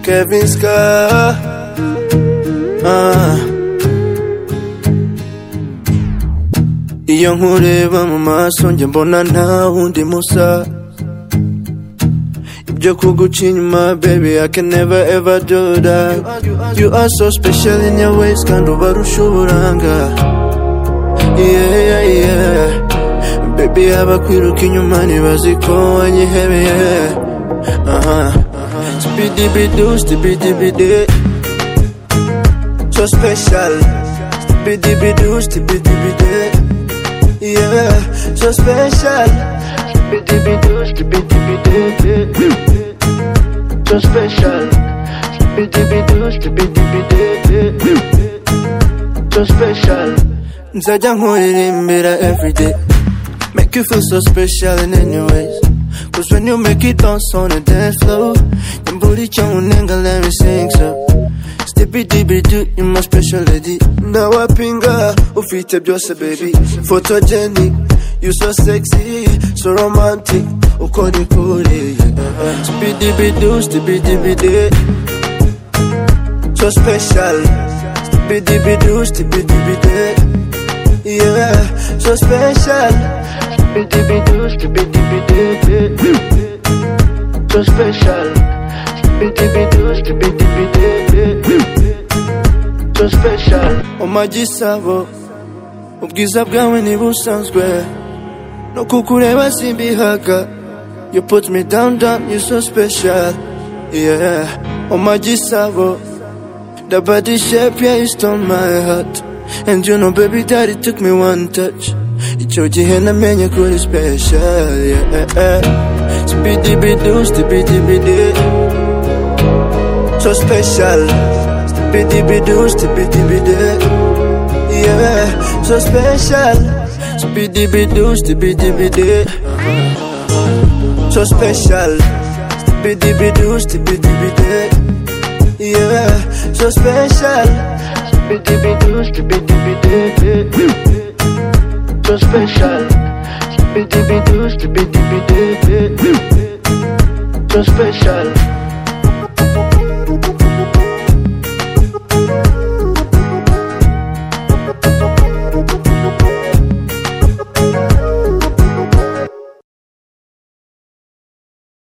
Kevin Ska. Iyo nkureba mu maso njye mbona nta wundi musa. Ibyo kuguca inyuma baby I can never ever do that. You are so special in your ways kandi ubarusha uburanga. Yeah baby abakwiruka inyuma ntibazi ko wanyihebeye. Stupidibidoo, stupidibidoo, so special. Stupidibidoo, stupidibidoo, yeah, so special. Stupidibidoo, stupidibidoo, so special. Stupidibidoo, stupidibidoo, so special. Nzajya nkuririmbira everyday, make you feel so special in any ways. Cause when you make it dance on the dance floor, your booty chunga, let me sing so. Stupidibidoo, you my special lady. Now I pinga, ufite byose baby. Photogenic, you so sexy, so romantic. Ukoni kuri, stupidibidoo, stupidibidoo, so special. Stupidibidoo, stupidibidoo, yeah, so special. Stupidibidoo, stupidibidoo, so special. Stupidibidoo, stupidibidoo, so special. Omagisabo, ubwiza bwawe ntibusanzwe, no kukureba simbihaga. You put me down, you're so special, yeah. Omagisabo, the body shape, yeah, you stole my heart. And you know baby that it took me one touch. Icyo gihe namenye kuri special, yeah. Stupidibidoo, stupidibidoo, so special. Stupidibidoo, stupidibidoo, yeah, so special. Stupidibidoo, stupidibidoo, so special. Stupidibidoo, stupidibidoo, yeah, so special. Stupidibidoo, stupidibidoo, so special. Stupidibidoo, stupidibidoo, so special.